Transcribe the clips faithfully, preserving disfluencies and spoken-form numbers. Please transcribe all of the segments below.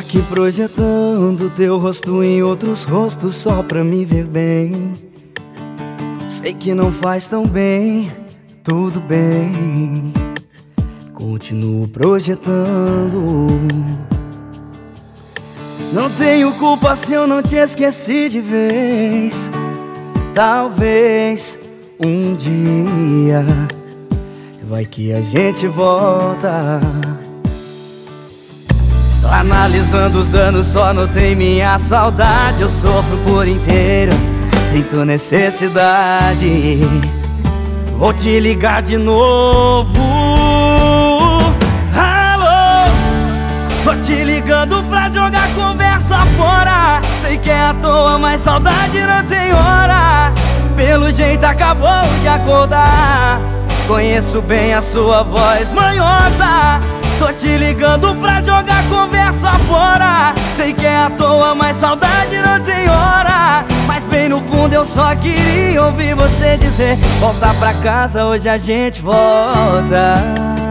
aqui projetando teu rosto em outros rostos só pra me ver bem. Sei que não faz tão bem, tudo bem. Continuo projetando. Não tenho culpa se eu não te esqueci de vez. Talvez um dia vai que a gente volta. Tô analisando os danos, só notei minha saudade. Eu sofro por inteiro, sinto necessidade. Vou te ligar de novo. Alô, tô te ligando pra jogar conversa fora. Sei que é à toa, mas saudade não tem hora. Pelo jeito acabou de acordar. Conheço bem a sua voz manhosa. Tô te ligando pra jogar conversa fora. Sei que é à toa, mas saudade não tem hora. Mas bem no fundo eu só queria ouvir você dizer: volta pra casa, hoje a gente volta.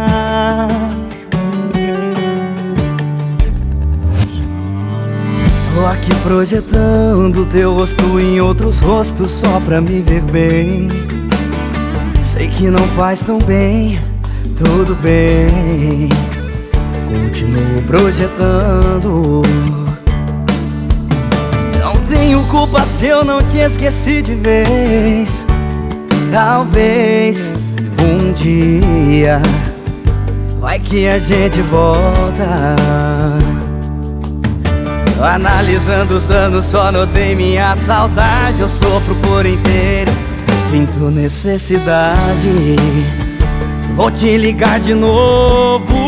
Tô aqui projetando teu rosto em outros rostos só pra me ver bem. Sei que não faz tão bem, tudo bem. Continuo projetando. Não tenho culpa se eu não te esqueci de vez. Talvez um dia vai que a gente volta. Tô analisando os danos, só notei minha saudade. Eu sofro por inteiro, sinto necessidade. Vou te ligar de novo.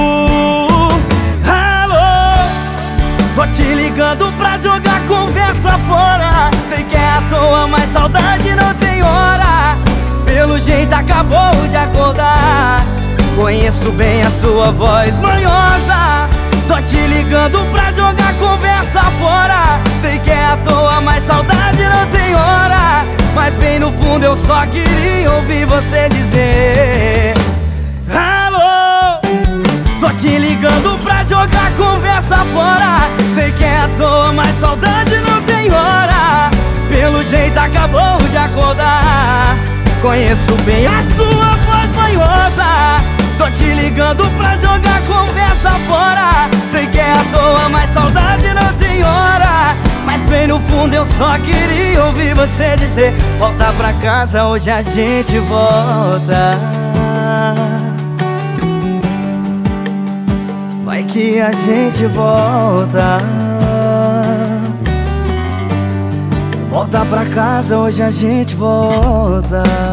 Alô, tô te ligando pra jogar conversa fora. Sei que é à toa, mas saudade não tem hora. Pelo jeito acabou de acordar. Conheço bem a sua voz manhosa. Tô te ligando pra jogar conversa fora. Sei que é à toa, mas saudade não tem hora. Mas bem no fundo eu só queria ouvir você dizer: alô, tô te ligando pra jogar conversa fora. Sei que é à toa, mas saudade não tem hora. Pelo jeito acabou de acordar. Conheço bem a sua voz manhosa. Tô te ligando pra jogar conversa fora. Sei que é à toa, mas saudade não tem hora. Mas bem no fundo eu só queria ouvir você dizer: volta pra casa, hoje a gente volta. Vai que a gente volta. Volta pra casa, hoje a gente volta.